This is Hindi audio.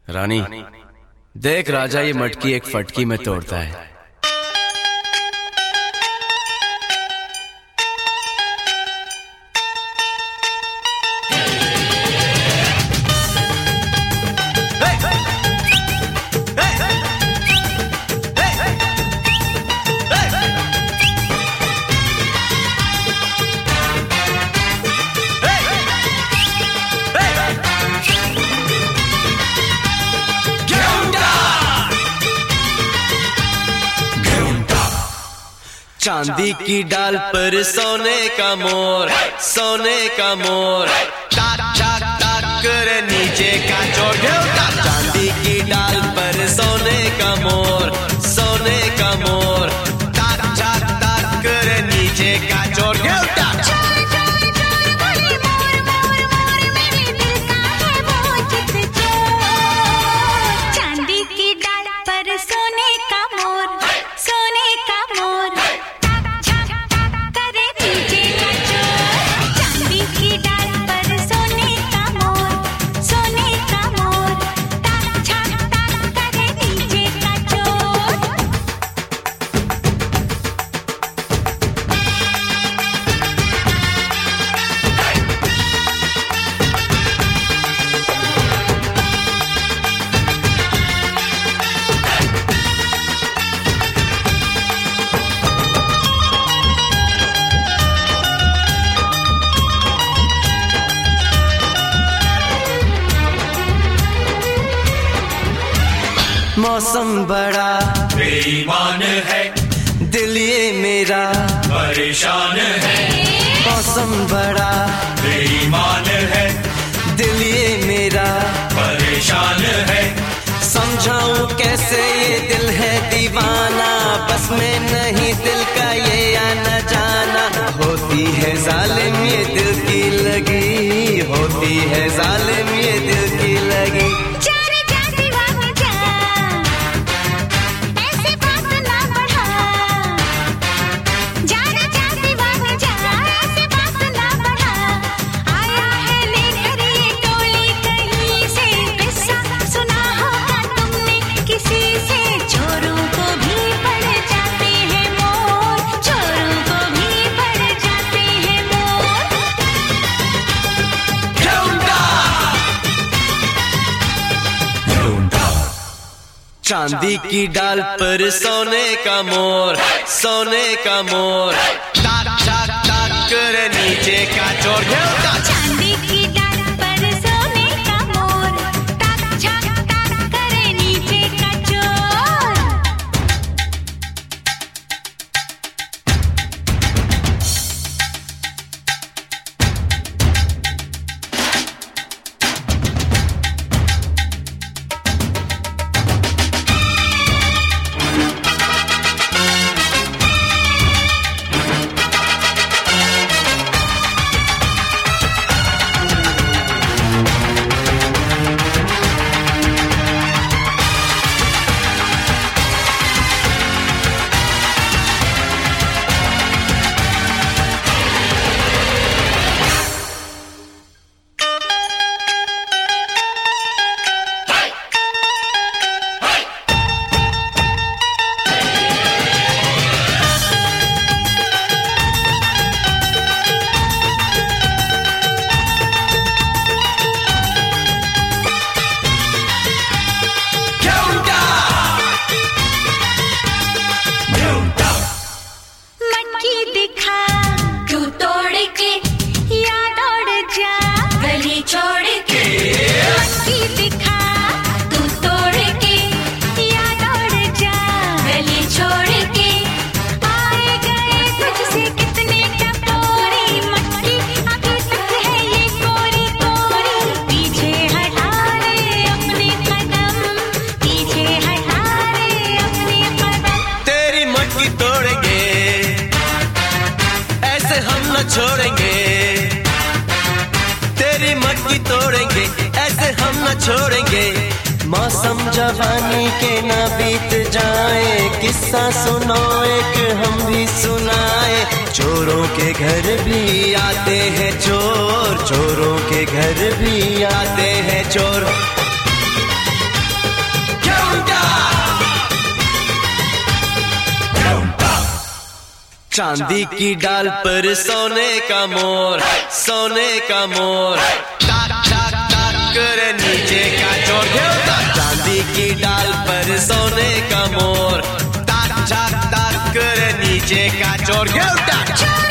रानी, देख राजा ये मटकी एक फटकी में तोड़ता है। चांदी की डाल पर सोने का मोर, सोने का मोर, टाक टाक टाक करे नीचे का चोर। चांदी की डाल पर सोने का मोर, सोने का मोर, टाक टाक टाक करे नीचे का चोर। चांदी की डाल पर सोने का मोर, सोने का मोर, मौसम बड़ा बेईमान है, दिल ये मेरा परेशान है। मौसम बड़ा बेईमान है, दिल ये मेरा परेशान है। समझाऊं कैसे ये दिल है दीवाना, बस में नहीं दिल का ये आना जाना। होती है जालिम ये दिल की लगी, होती है जालिम ये दिल की लगी। चांदी की डाल पर सोने का मोर, सोने का मोर, टाक टाक टाक करे नीचे का चोर। चांदी की डाल पर सोने का मोर, टाक टाक टाक करे नीचे का चोर। छोड़ेंगे तेरी मटकी तोड़ेंगे, ऐसे हम न छोड़ेंगे। मौसम जवानी के ना बीत जाए, किस्सा सुनो एक हम भी सुनाए। चोरों के घर भी आते हैं चोर, चोरों के घर भी आते हैं चोर। चांदी की डाल पर सोने का मोर, सोने का मोर, टाक टाक टाक करे नीचे का चोर। चांदी की डाल पर सोने का मोर, टाक टाक टाक करे नीचे का चोर।